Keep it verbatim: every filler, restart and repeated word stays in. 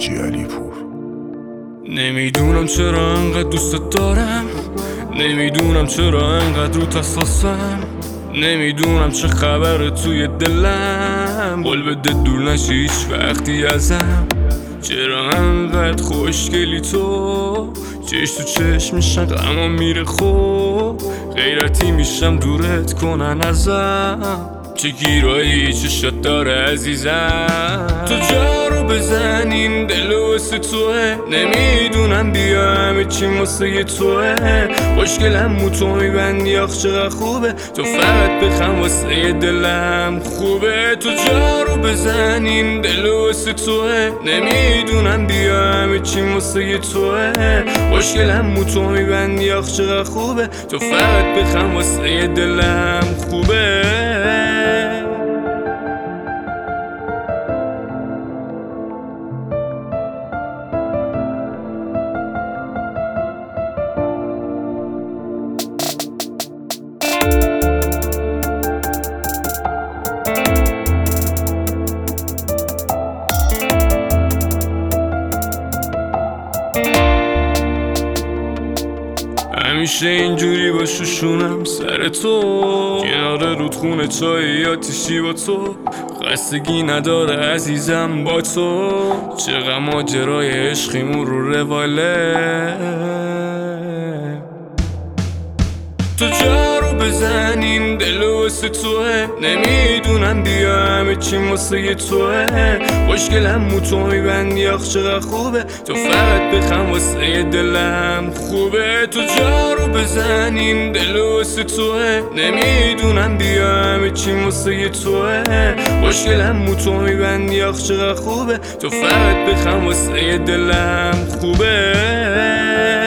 حاجی علی پور. نمیدونم چرا انقدر دوست دارم، نمیدونم چرا انقدر رو حساسم، نمیدونم چه خبره توی دلم، قول بده دور نشی هیچ وقتی ازم. چرا انقدر خوشگلی تو، چش تو چش میشن غمام میره خوب، غیرتی میشم دورت کنن ازم. چه گیرایی چشات داره عزیزم، تو جا رو بزنین دل واسه توه، نمیدونم بیا همه چی واسه توه. خوشگلم مو تو میبندی آخ چقدر خوبه، تو فقط بخم واسه دلم خوبه. تو جا رو بزنین دل واسه توه، نمیدونم بیا همه چی واسه توه. خوشگلم مو تو میبندی آخ چقدر خوبه، تو فقط بخم واسه دلم خوبه. همیشه اینجوری با شوشونم سر تو، کنار رودخونه چای آتیشی با تو، خستگی نداره عزیزم با تو. چقدر ماجرای عشقیمون رو رواله، تو جا رو بزنین دل واسه توه، نمیدونم بیا همه چی واسه توه. خوشگلم مو تو میبندی آخ چقدر خوبه، تو فقط بخم واسه دلم خوبه. تو جا رو بزنین دل واسه توه، نمیدونم بیا همه چی واسه توه. خوشگلم مو تو میبندی آخ چقدر خوبه، تو فقط بخم واسه دلم خوبه.